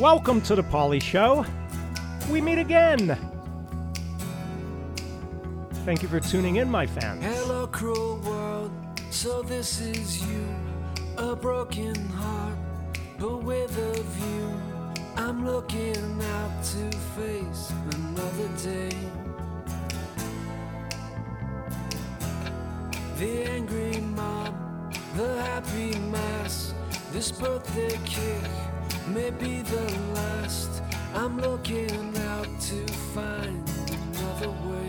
Welcome to the Polly Show. We meet again. Thank you for tuning in, my fans. Hello, cruel world. So this is you, a broken heart, but with a view. I'm looking out to face another day. The angry mob, the happy mass, this birthday cake may be the last. I'm looking out to find another way.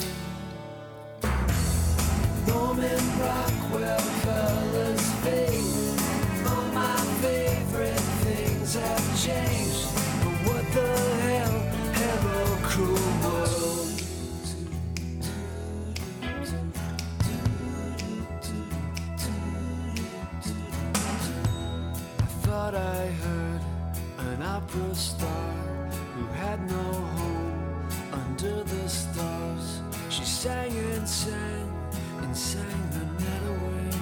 Norman Rockwell, colors fade. All my favorite things have changed. But what the hell? Hello, cruel world. I thought I heard an opera star who had no home under the stars. She sang and sang and sang the night away.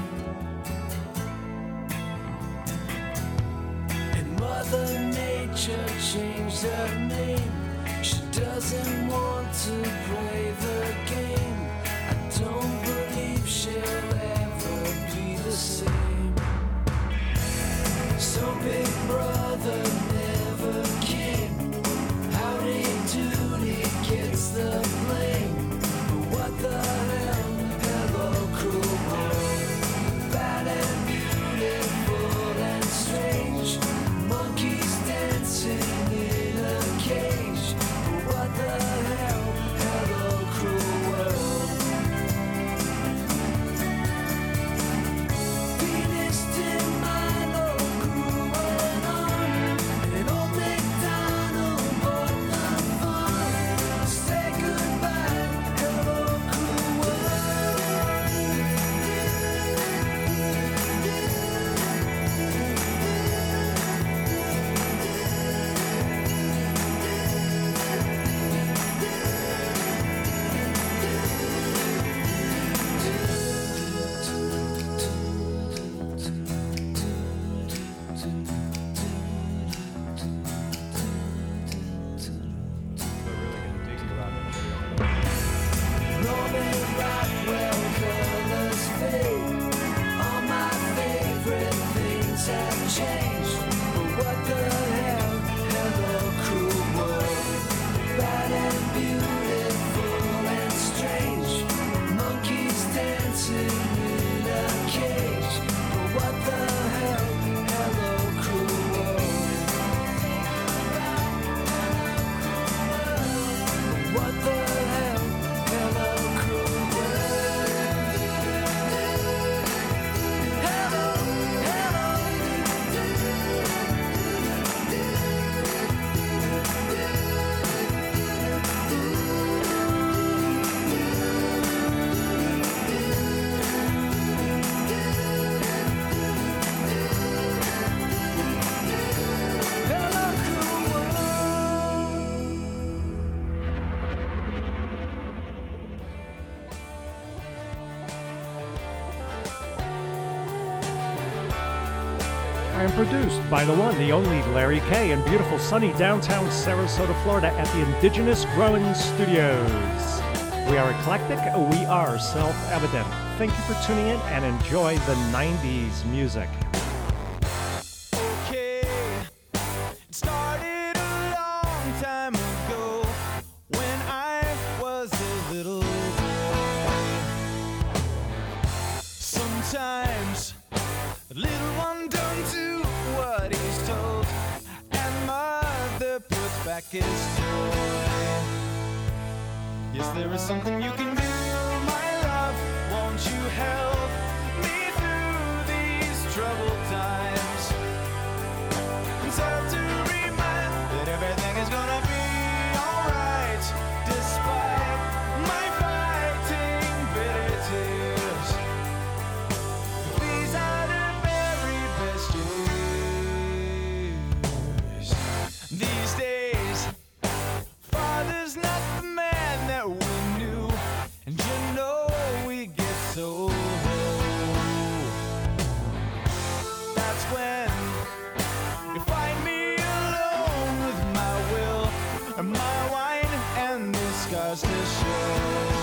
And Mother Nature changed her name. She doesn't want to play the game. I don't believe she'll ever be the same. So Big Brother never came. Howdy Doody gets the blame. But what the hell? Hello, cruel world. Bad and beautiful and strange. Monkeys dancing in a cage. But what the hell? Hello, cruel world. Venus de Milo grew an arm. And old MacDonald bought the farm. Say goodbye, hello, cruel world. Norman Rockwell, colors fade. All my favorite things have changed. But what the hell? Hello, cruel world. Bad and beautiful and strange. Monkeys dancing in a cage. But what the hell? Hello, cruel world. What the hell? Hello, cruel world. Hello, hello. Hello, cruel world. I am produced by the one, the only Larry K. in beautiful sunny downtown Sarasota, Florida at the Indigenous Growing Studios. We are eclectic, we are self-evident. Thank you for tuning in and enjoy the 90s music. Okay, it started a long time ago when I was a little boy. Sometimes the little one don't do what he's told, and mother puts back his toy. Yes, there is something you can do, my love. Won't you help me through these troubled times? And serve to remind that everything is gonna be alright, despite my fighting bitter tears. These are the very best years. These days, father's not the man that we knew, and you know we get so hurt. scars to show.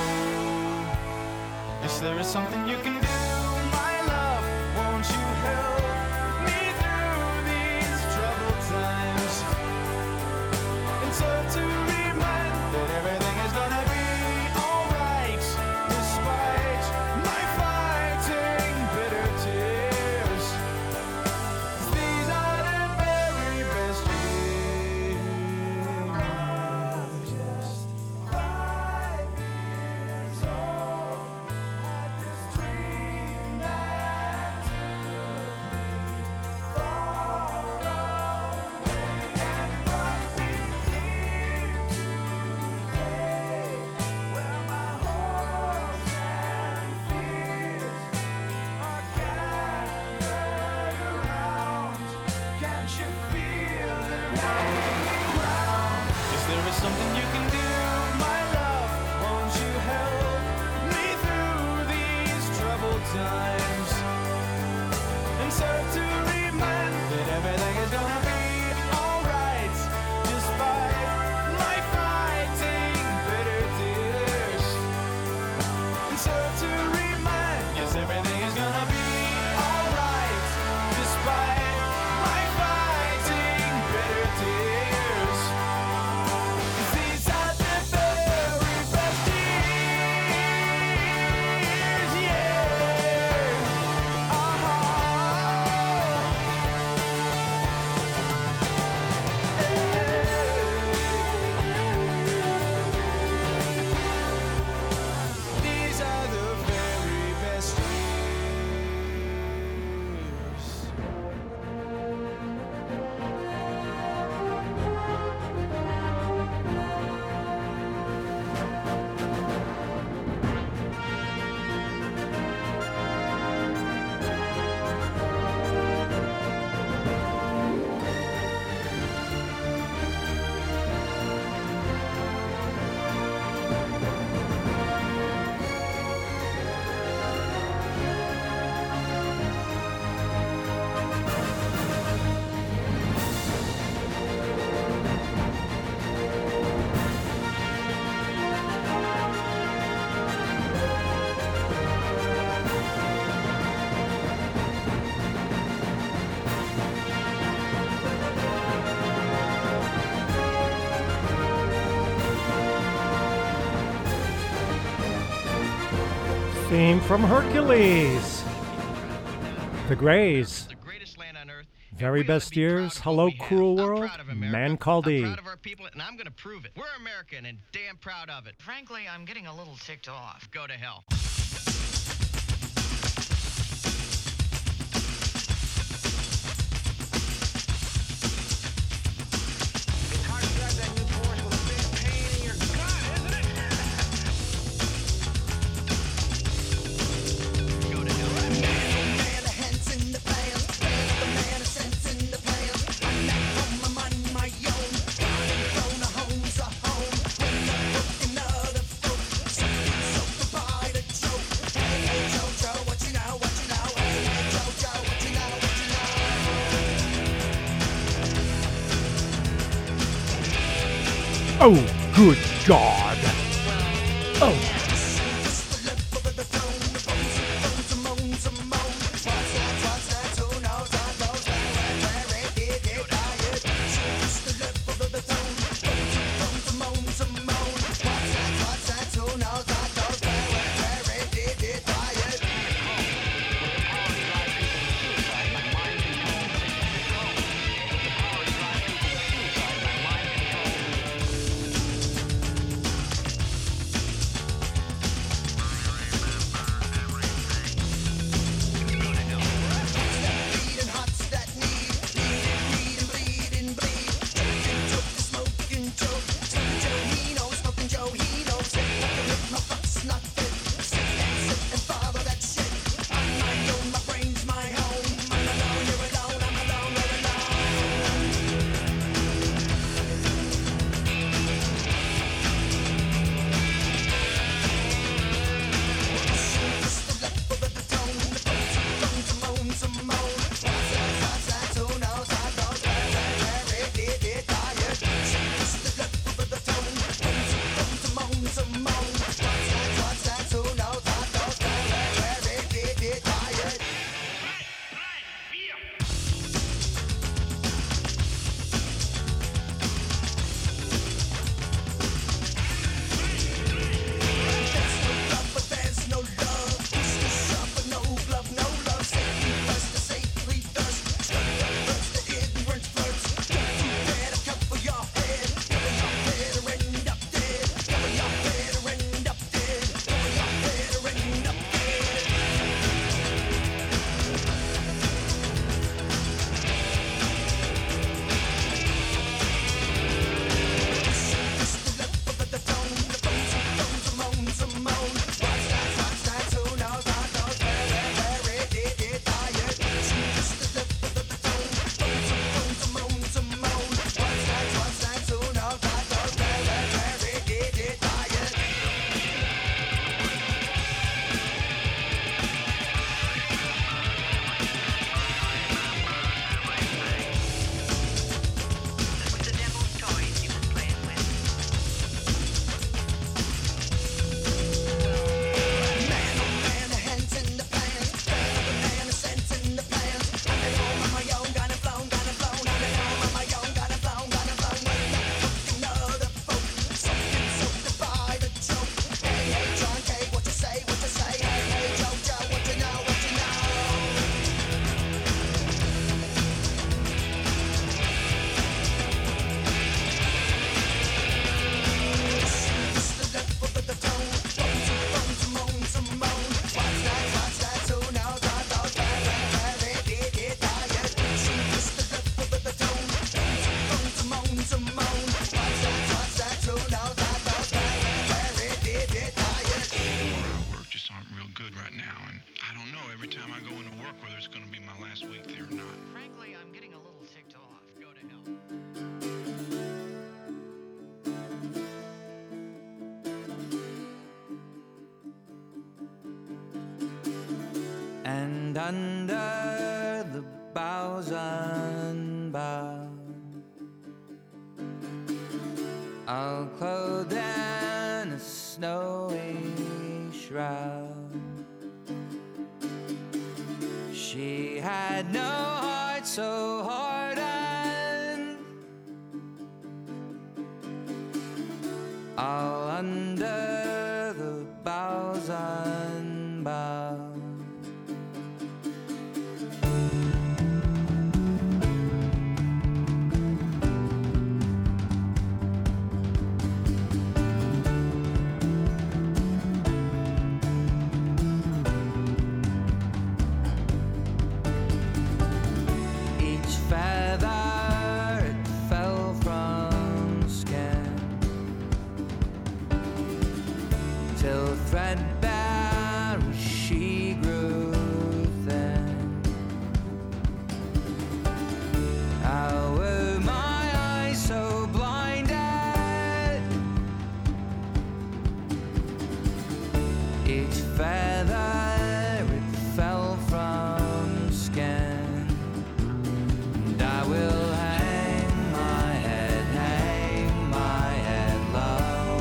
Yes, there is something you can do, my love. Won't you help me through these troubled times? And so to remind that everything is gonna be alright, despite my fighting bitter tears. These are the very best years. Just 5 years old, had this dream that took me far away and brought me here today, where my hopes and fears are gathered around. Can't you feel the ground? Is there is something you can do, my love? Won't you help me through these troubled times? And so to remind that everything is gonna be alright, despite my fighting bitter tears. And so to remind, yes, everything is gonna be alright, despite my fighting bitter tears. 'Cause these are the very best years, yeah. These are the very best years. Theme from Hercules. The Greys. The greatest land on earth. and Very we ought to best be proud years. of what Hello, we have. cruel I'm world. proud of America. Man called I'm Eve. proud of our people, and I'm going to prove it. We're American and damn proud of it. Frankly, I'm getting a little ticked off. Go to hell. It's hard to drive that new Porsche with a big pain in your gut, isn't it? Go to hell. Man of hands in the plan, the man of sense in the plan. I'm not on my money, my own. Own a home's a home. When I'm looking other folk, something so provide a joke. Hey, Jojo, what you know, what you know? Hey, Jojo, what you know, what you know? Oh, good God. Oh, and under the boughs unbound, all clothed in a snowy shroud. She had no heart so hardened, all under the boughs unbound. Feather, it fell from skin, till threadbare she grew thin. How were my eyes so blinded? Each feather, it fell from skin. I will hang my head low,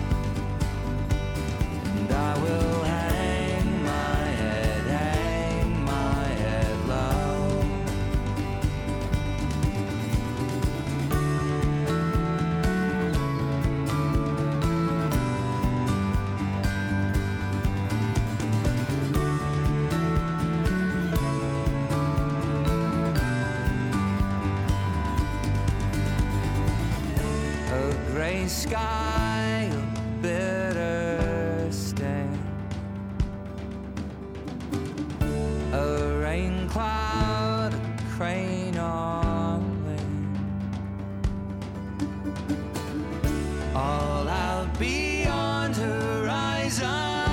and I will hang my head low. A gray sky, a bitter stain, a rain cloud, a crane on wing, all out beyond horizon.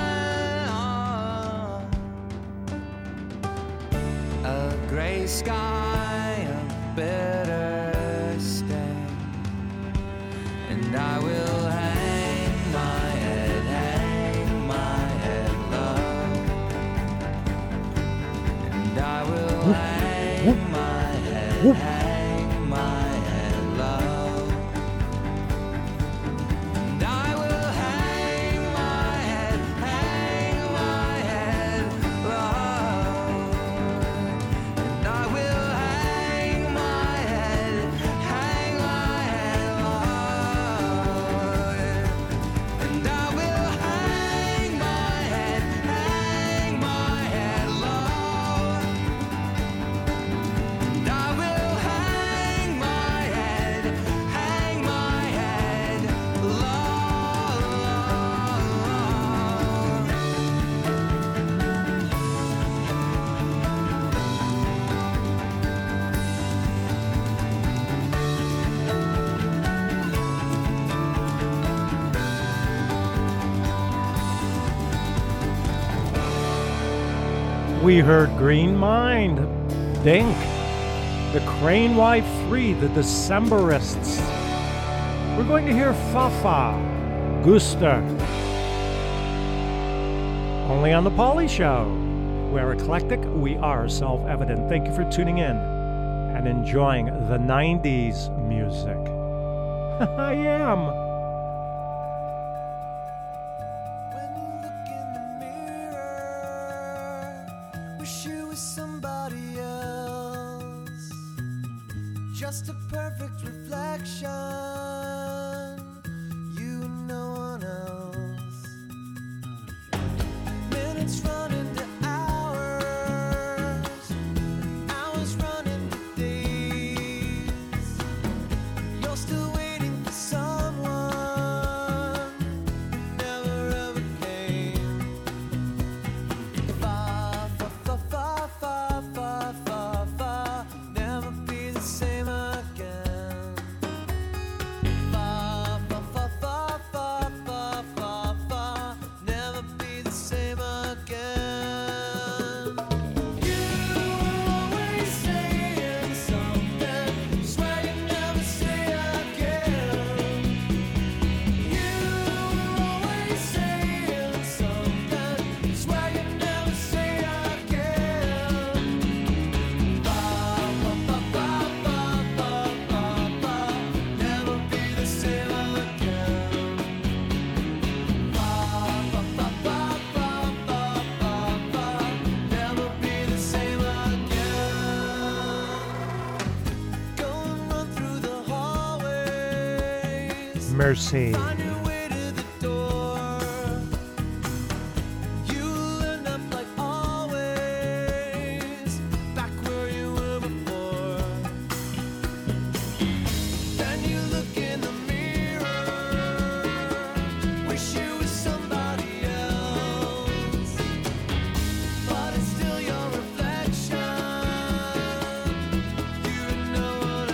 A gray sky, a bitter stain, and I will hang my head low, and I will hang my head low, and I will hang my head low, and I will hang my head low, and I will hang my head low, and I will hang my head low. We heard Green Mind, Dink, the Crane Y3, the Decemberists. We're going to hear Fafa, Guster. Only on The Pauly Show. We're eclectic, we are self-evident. Thank you for tuning in and enjoying the 90s music. I am. When you look in the mirror, wish you was somebody else. Just a perfect reflection, you and no one else. Minutes run into hours, hours run into days. You're still waiting for someone who never ever came. Far, far, far, far, far, far, far, far, never be the same again. Mercy. Find your way to the door. You'll end up like always, back where you were before. Then you look in the mirror, wish you was somebody else, but it's still your reflection. You and no one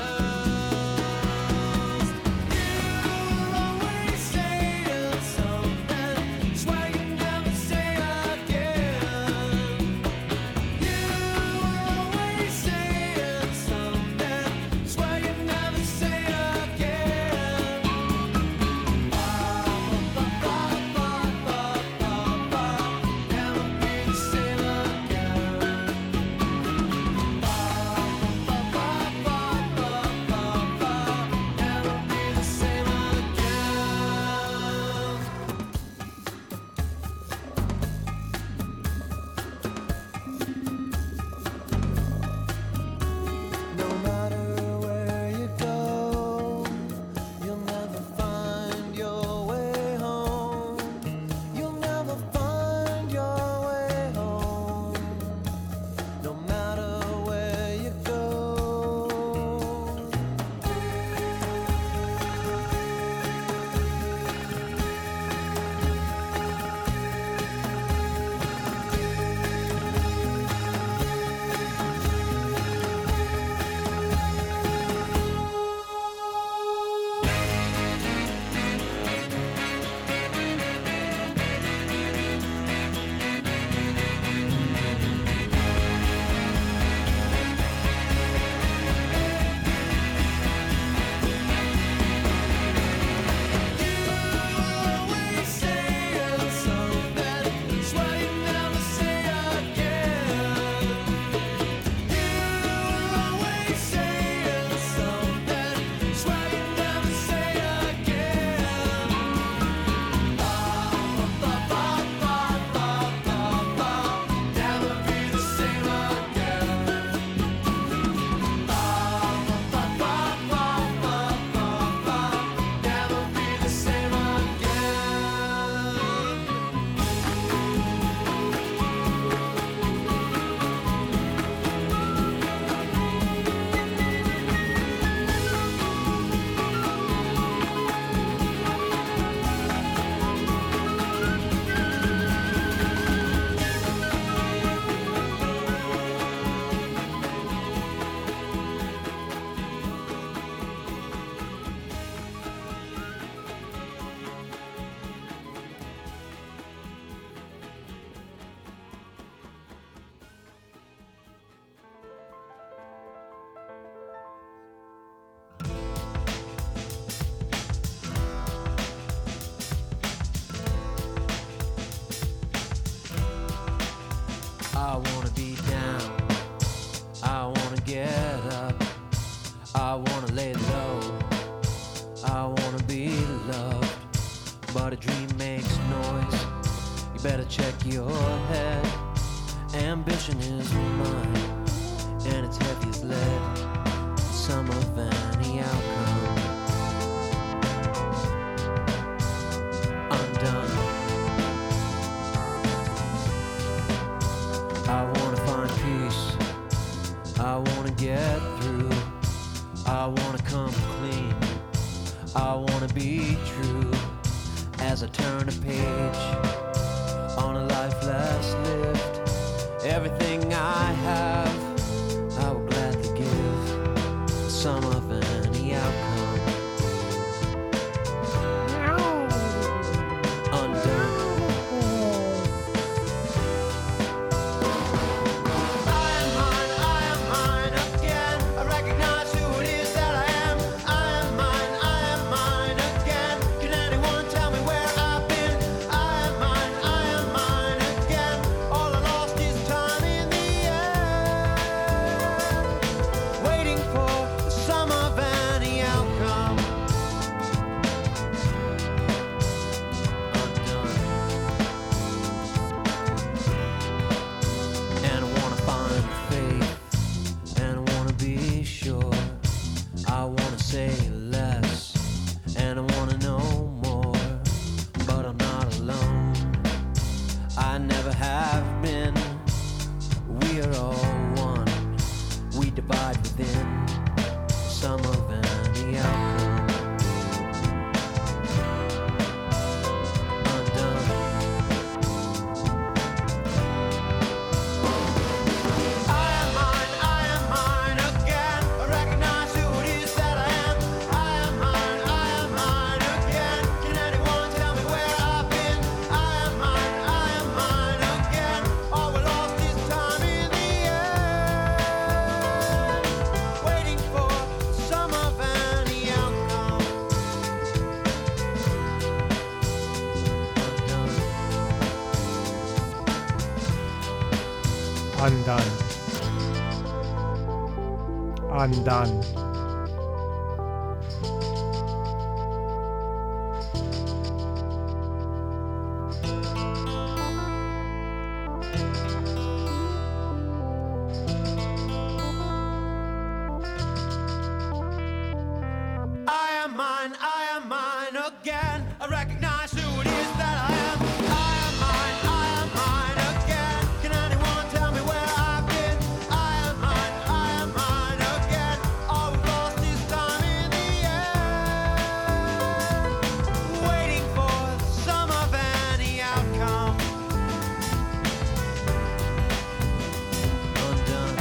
else. You'll always say something, swear you never say again. You'll always say something, swear you never say again. Never be the same Never be the same again. No matter where you go, you'll never find your way home. You'll never find your way home. No matter where you go. Always saying something, swear you never say again. You're always saying something, swear you never say again. Never be the same again. Never be the same again. I wanna be down, I wanna get up, I wanna lay low, I wanna be loved. But a dream makes noise, you better check your head. Ambition is mine, and it's heavy as lead, some of any outcome. I'm done. I wanna find peace, I wanna get through, I wanna come clean, I wanna be true. As I turn a page on a life less lived, everything I have I will gladly give, some of any outcome. Undone. I am mine again. I recognize who it is that I am. I am mine again. Can anyone tell me where I've been? I am mine again. All I lost is time in the end. Undone. Undone. I am mine again. I recognize who it is that I am. I am mine again. Can anyone tell me where I've been? I am mine again. All we've lost is time in the end. Waiting for the sum of any outcome. Undone.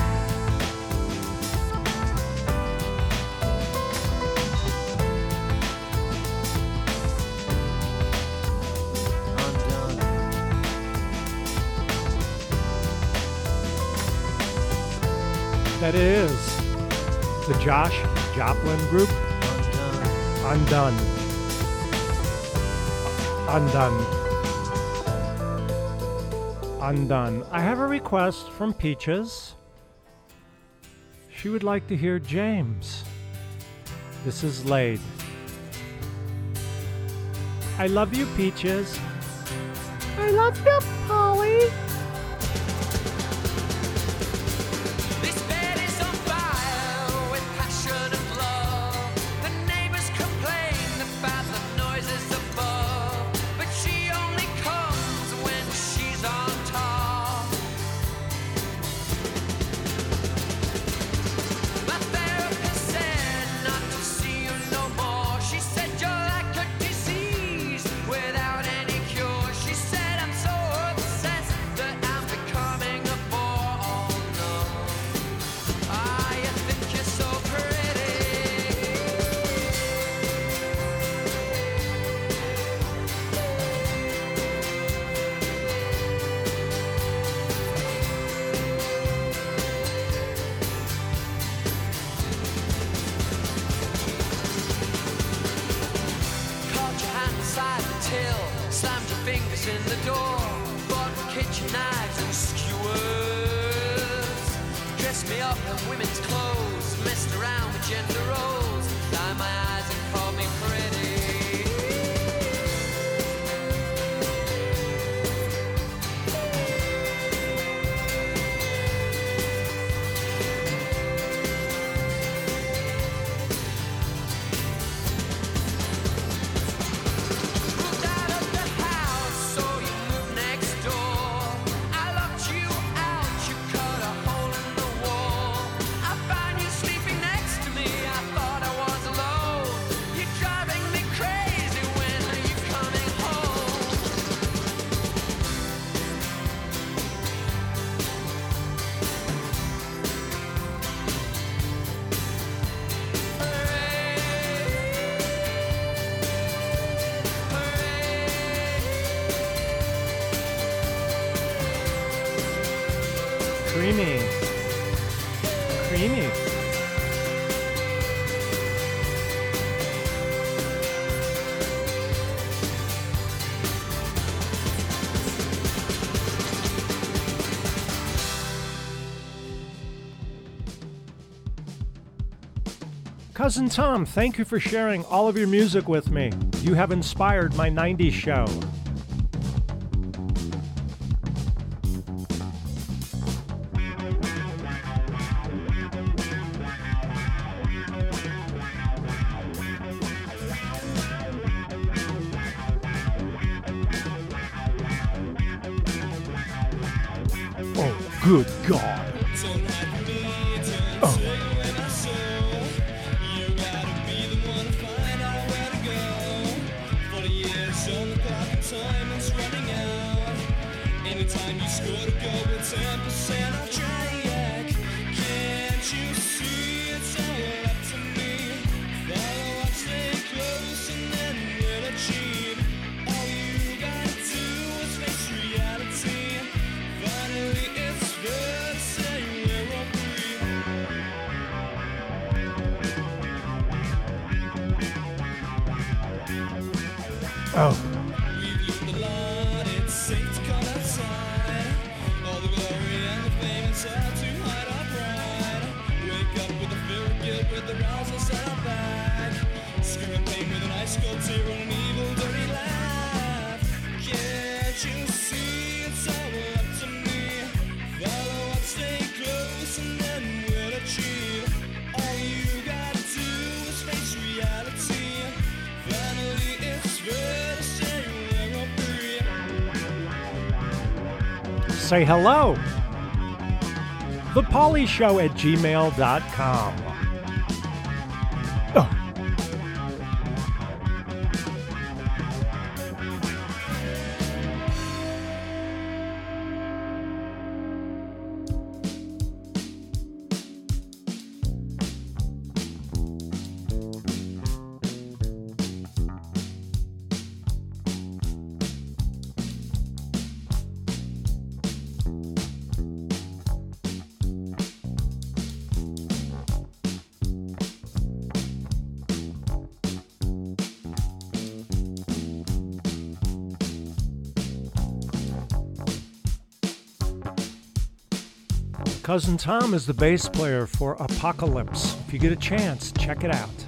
That is the Josh Joplin Group. Undone. Undone. Undone. I have a request from Peaches. She would like to hear James. This is Laid. I love you, Peaches. I love you, Polly. This bed is on fire with passion and love. The neighbors complain about the noises above, but she only comes when she's on top. My therapist said not to see you no more. She said you're like a disease without any cure. She said I'm so obsessed that I'm becoming a bore. Oh no. Ah, you think you're so pretty. Caught your hand inside the till, slammed your fingers in the door, bought kitchen knives and skewers, dressed me up in women's clothes, messed around with gender roles, lined my eyes and called me pretty. Moved out of the house, so you moved next door. I locked you out, you cut a hole in the wall. I found you sleeping next to me, I thought I was alone. You're driving me crazy, when are you coming home? Creamy. Creamy. Cousin Tom, thank you for sharing all of your music with me. You have inspired my 90s show. Oh, good God. Oh. Oh. say hello. ThePaulieShow@gmail.com. Oh. Cousin Tom is the bass player for Apocalypse. If you get a chance, check it out.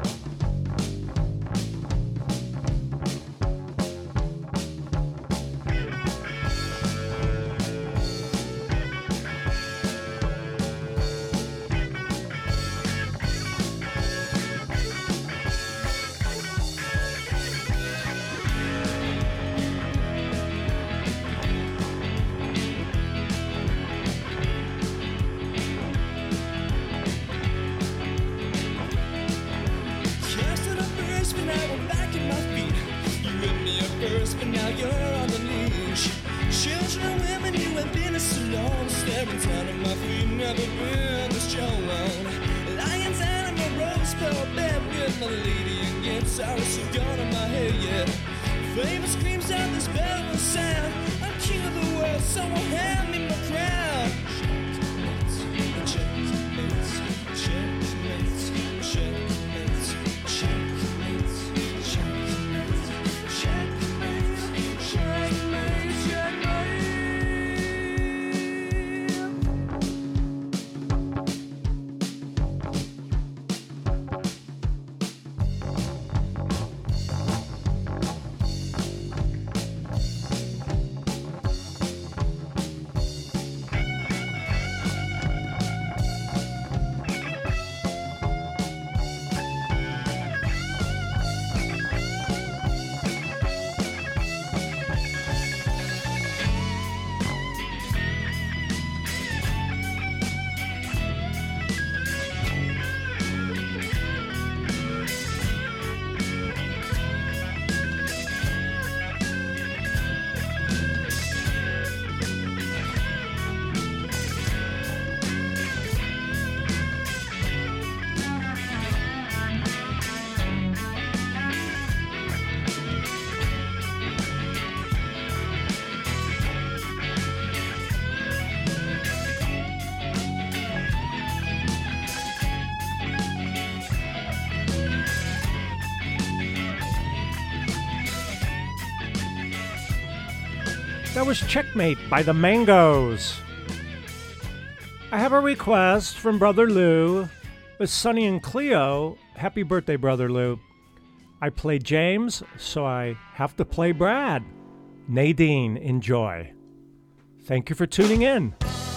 That was Checkmate by the Mangoes. I have a request from Brother Lou. With Sonny and Cleo, happy birthday, Brother Lou. I played James, so I have to play Brad. Nadine, enjoy. Thank you for tuning in.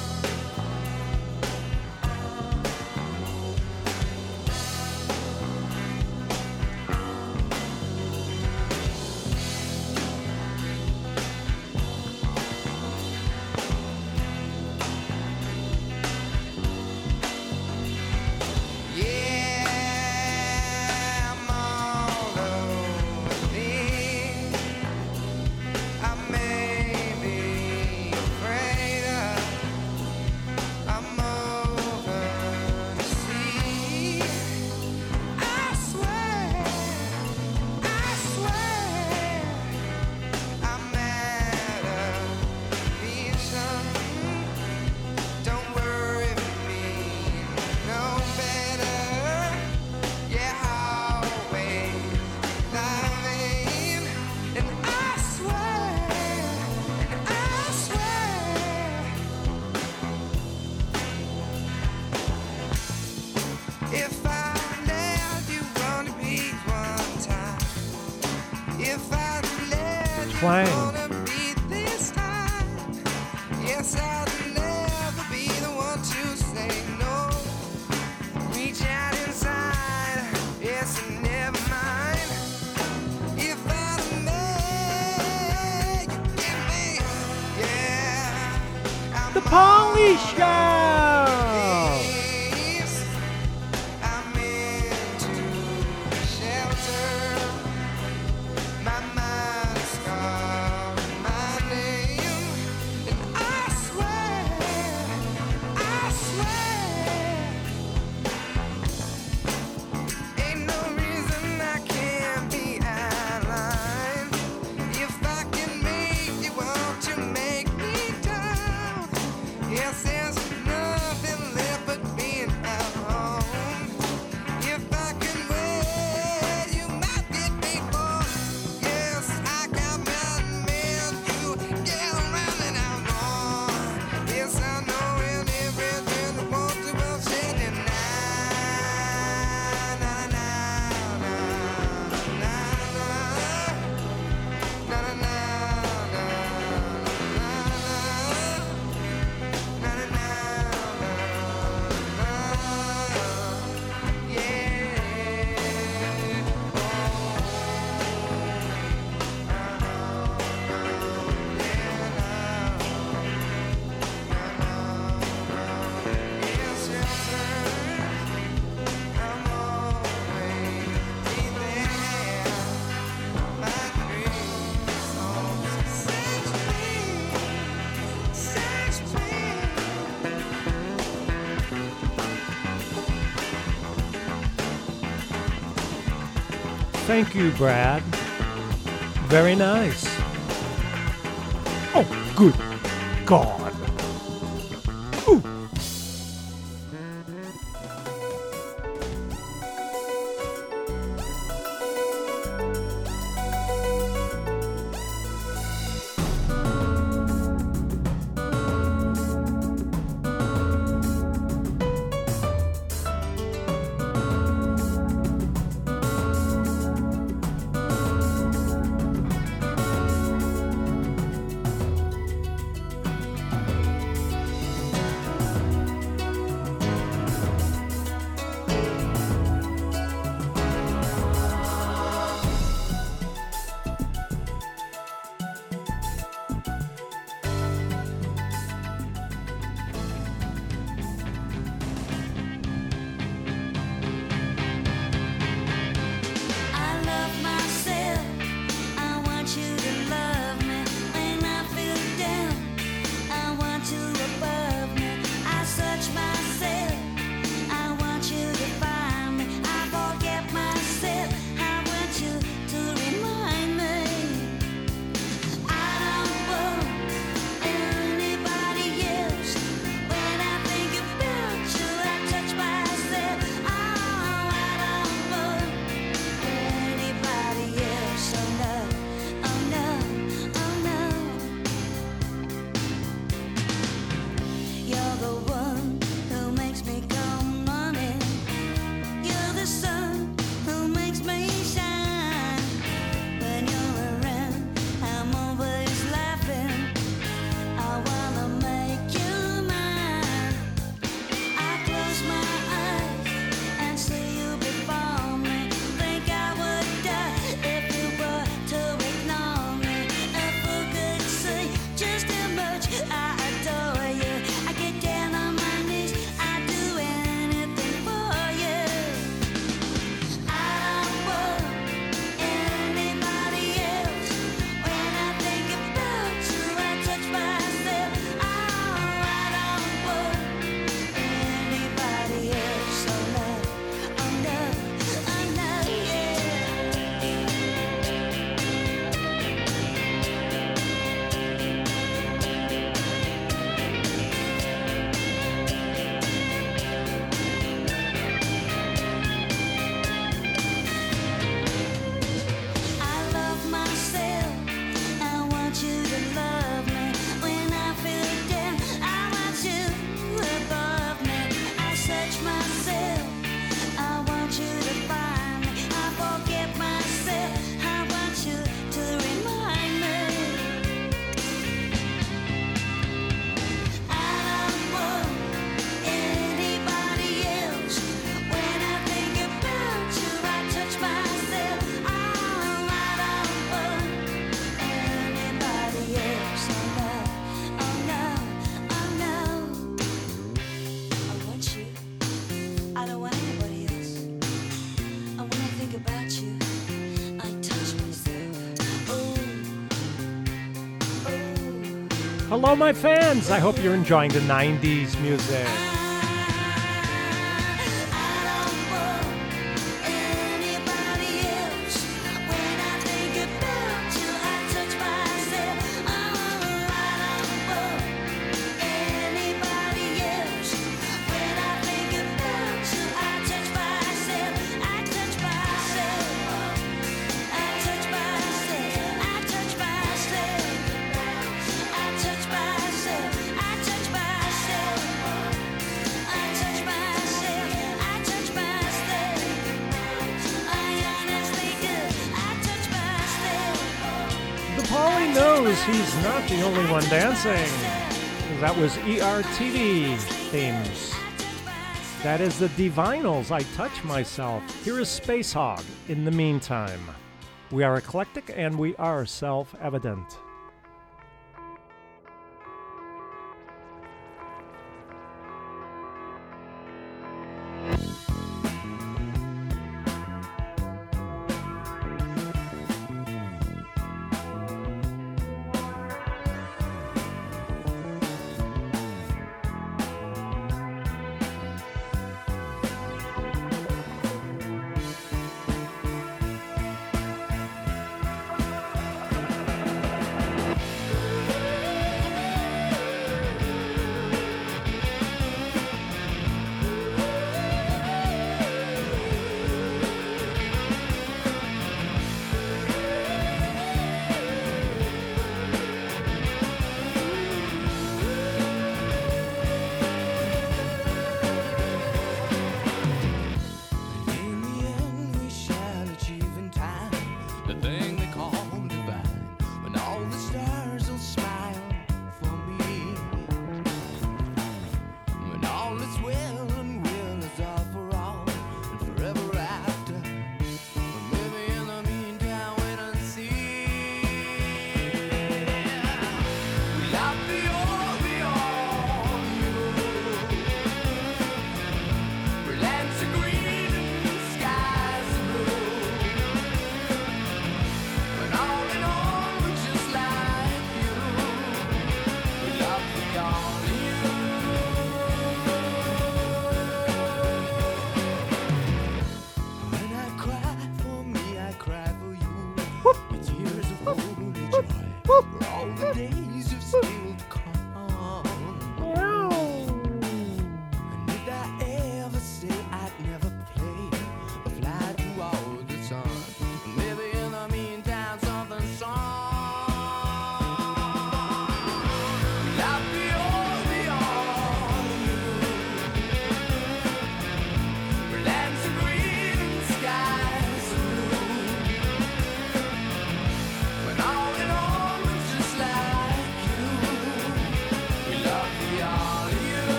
Twang. Polly Show! Thank you, Brad. Very nice. Oh, good God. Ooh. Hello, my fans. I hope you're enjoying the 90s music. Paulie knows he's not the only one dancing. That was ERTV themes. That is the Divinals, I Touch Myself. Here is Space Hog, In the Meantime. We are eclectic and we are self-evident.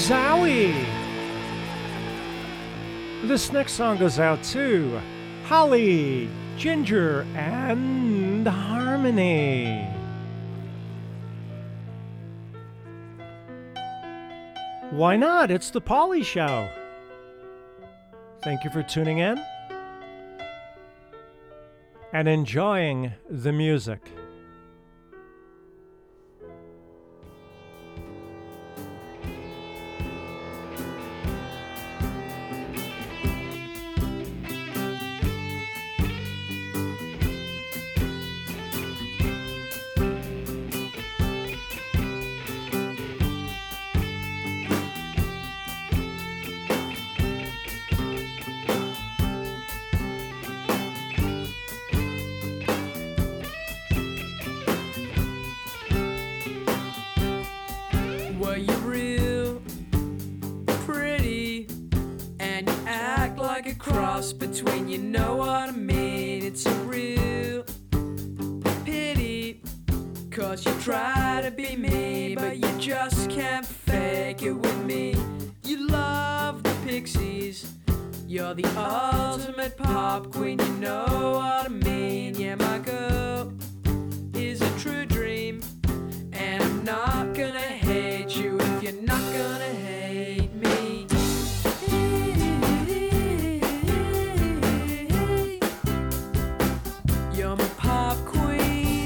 Zowie! This next song goes out to Holly, Ginger, and Harmony. Why not? It's the Pauly Show. Thank you for tuning in and enjoying the music. Between, you know what I mean? It's a real pity, 'cause you try to be me, but you just can't fake it with me. You love the Pixies, you're the ultimate pop queen, you know what I mean? Yeah, my girl is a true dream, and I'm not gonna hate you if you're not gonna hate me. You're my pop queen.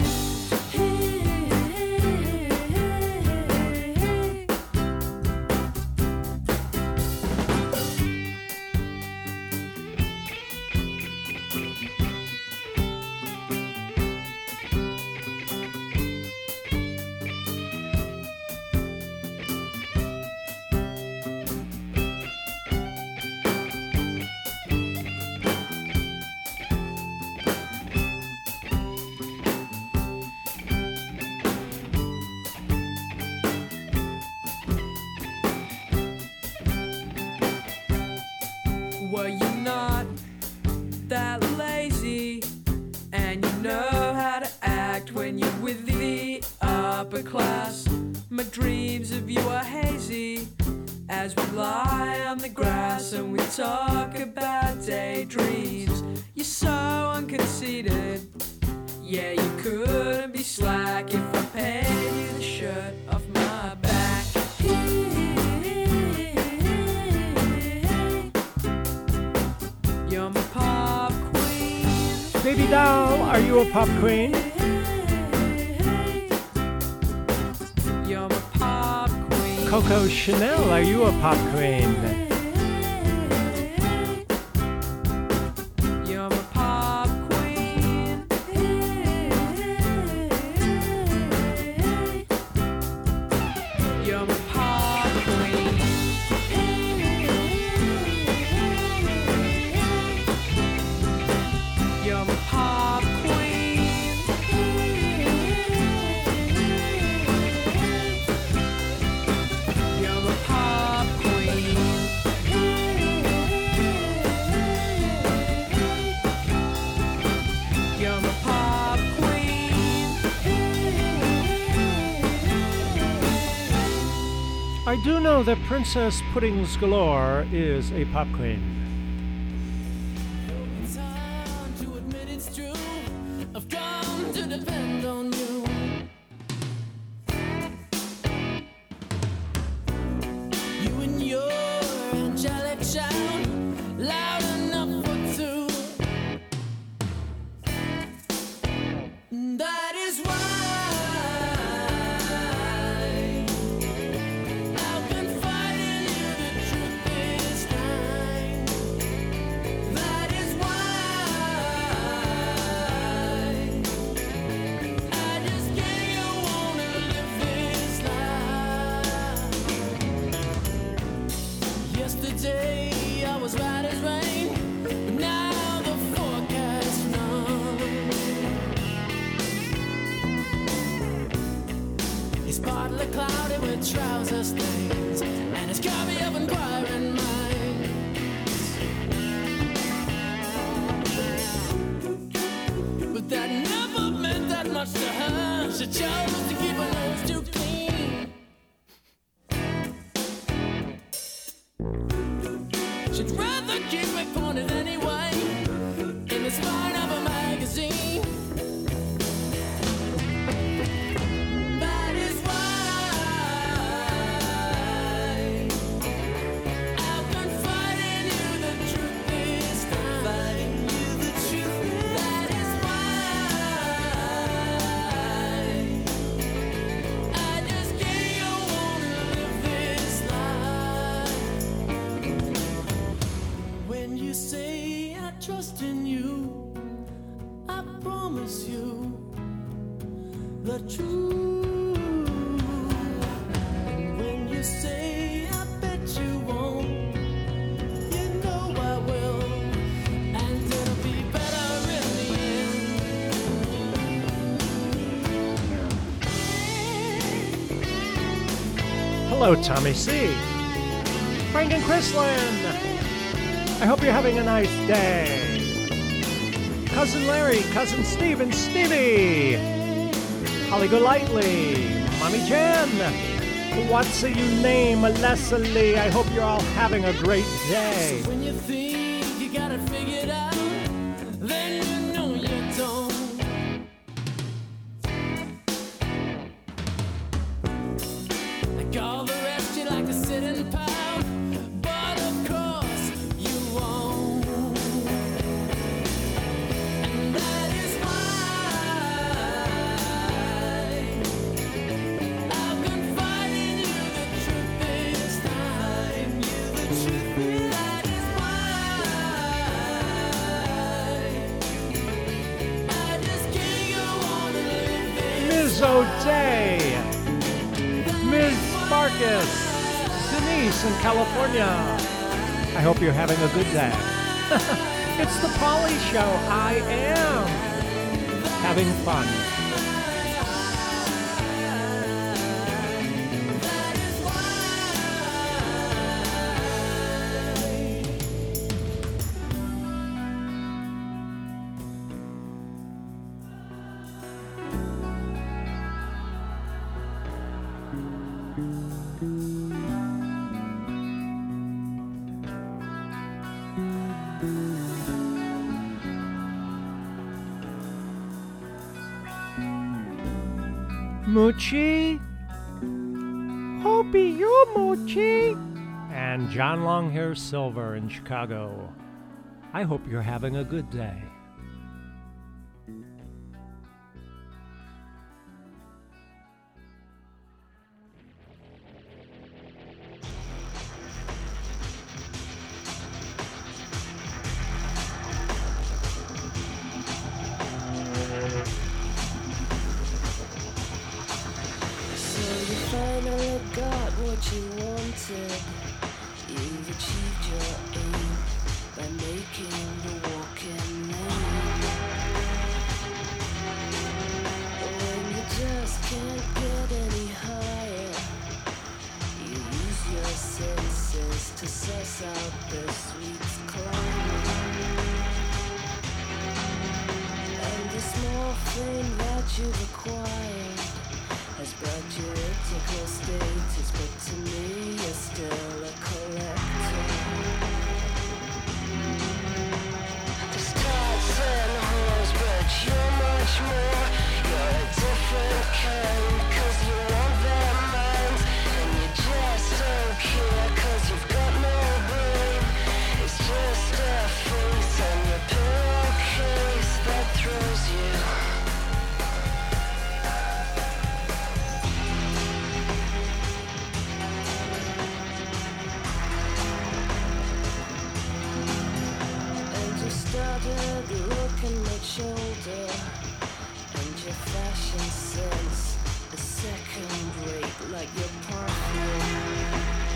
Were you not that lazy? And you know how to act when you're with the upper class. My dreams of you are hazy as we lie on the grass and we talk about daydreams. You're so unconceited. Yeah, you couldn't be slack if I paid you the shirt off my back. You're my pop queen. Baby doll, are you a pop queen? You're my pop queen. Coco Chanel, are you a pop queen? You're my pop queen. You're my pop queen. You're my pop queen. You're my pop queen. You're my pop queen. I do know that Princess Puddings Galore is a pop queen. Time to admit it's true. I've come to depend on you. You and your angelic sound, loud enough for two. That is why I've been fighting you the truth this time. That is why I just can't wanna live this life. Yesterday I was right as rain, but now the forecast numb. It's partly cloudy with trouser stains, and it's got me up inquiring minds. But that never meant that much to her. She chose to keep her nose too clean. the truth. And when you say I bet you won't, you know I will, and it'll be better in the end. Hello, Tommy C. Frank and Chrisland. I hope you're having a nice day. Cousin Larry, Cousin Steve, and Stevie. Holly Golightly, Mommy Jen. What's your name, Leslie? I hope you're all having a great day. When you think you got it figured out, then you know you don't. Like all the rest, you like to sit and pout, but of course you won't. And that is why I've been fighting you the truth this time. You the truth, that is why I just can't go on and live Ms. O'Day, Ms. Marcus, Denise in California. I hope you're having a good day. It's the Polly Show. I am having fun. Moochie, Hope you, Moochie, and John Longhair Silver in Chicago. I hope you're having a good day. finally got what you wanted. You've achieved your aim by making the walking lane. When you just can't get any higher, you use your senses to suss out this week's climb. And the small fame that you've acquired has brought you to close status, but to me you're still a collector. The stars and holes, but you're much more. You're a different kind, 'cause you want their minds, and you just don't care 'cause you've got no brain. It's just a face on your pillowcase that throws you. Started looking much older, and your fashion sense is second rate like your perfume.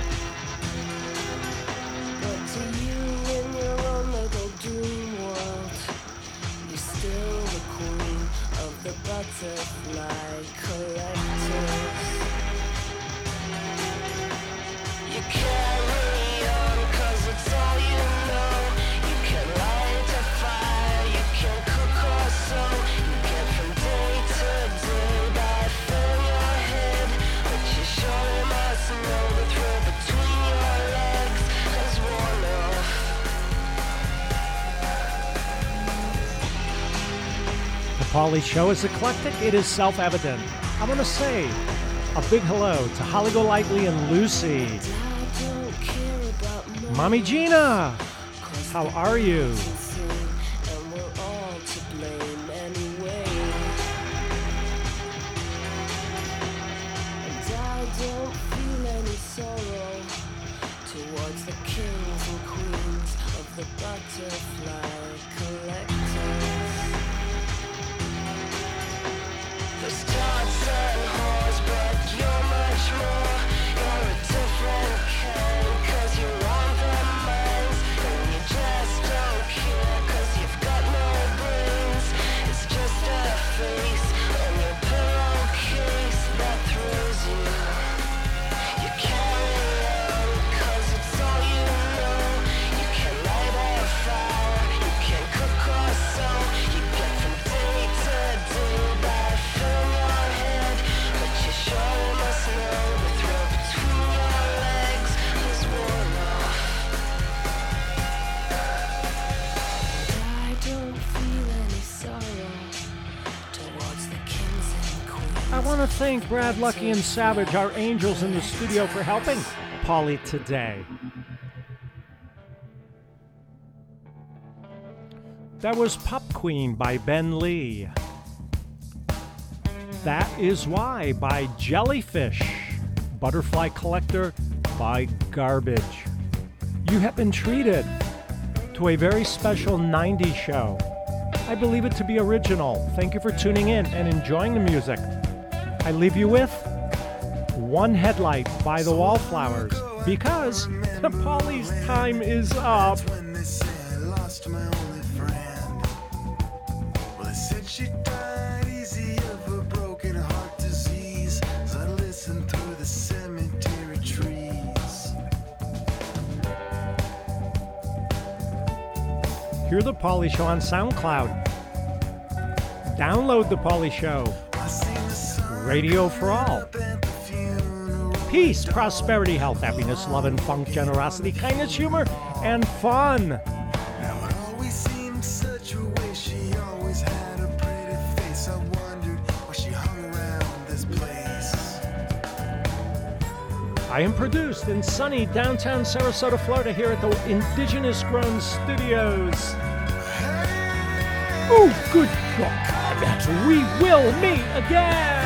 But to you in your own little dream world, you're still the queen of the butterfly collectors. You carry on 'cause it's all you know. You can light a fire, you can cook or sew. You get from day to day by filling your head, but you surely must know the thrill between your legs has worn off. The Pauly Show is eclectic. It is self-evident. I want to say a big hello to Holly Golightly and Lucy. I don't care about Mommy Gina, how are you? And we're all to blame anyway. And I don't feel any sorrow towards the kings and queens of the butterfly collectors. The stars I want to thank Brad, Lucky, and Savage, our angels in the studio, for helping Paulie today. That was Pop Queen by Ben Lee. That Is Why by Jellyfish. Butterfly Collector by Garbage. You have been treated to a very special 90s show. I believe it to be original. Thank you for tuning in and enjoying the music. I leave you with One Headlight by the Wallflowers, because Paulie's time is up. When they say I lost my only friend, well, they said she died easy of a broken heart disease. As I listened through the cemetery trees. Hear the Paulie Show on SoundCloud. Download the Paulie Show. I seen the sun Radio for all. up at the funeral. Peace, prosperity, health, happiness, love, and funk, generosity, kindness, humor, and fun. Now it always seemed such a waste. She always had a pretty face. I wondered why she hung around this place. I am produced in sunny downtown Sarasota, Florida, here at the Indigenous Grown Studios. Oh, good God. We will meet again.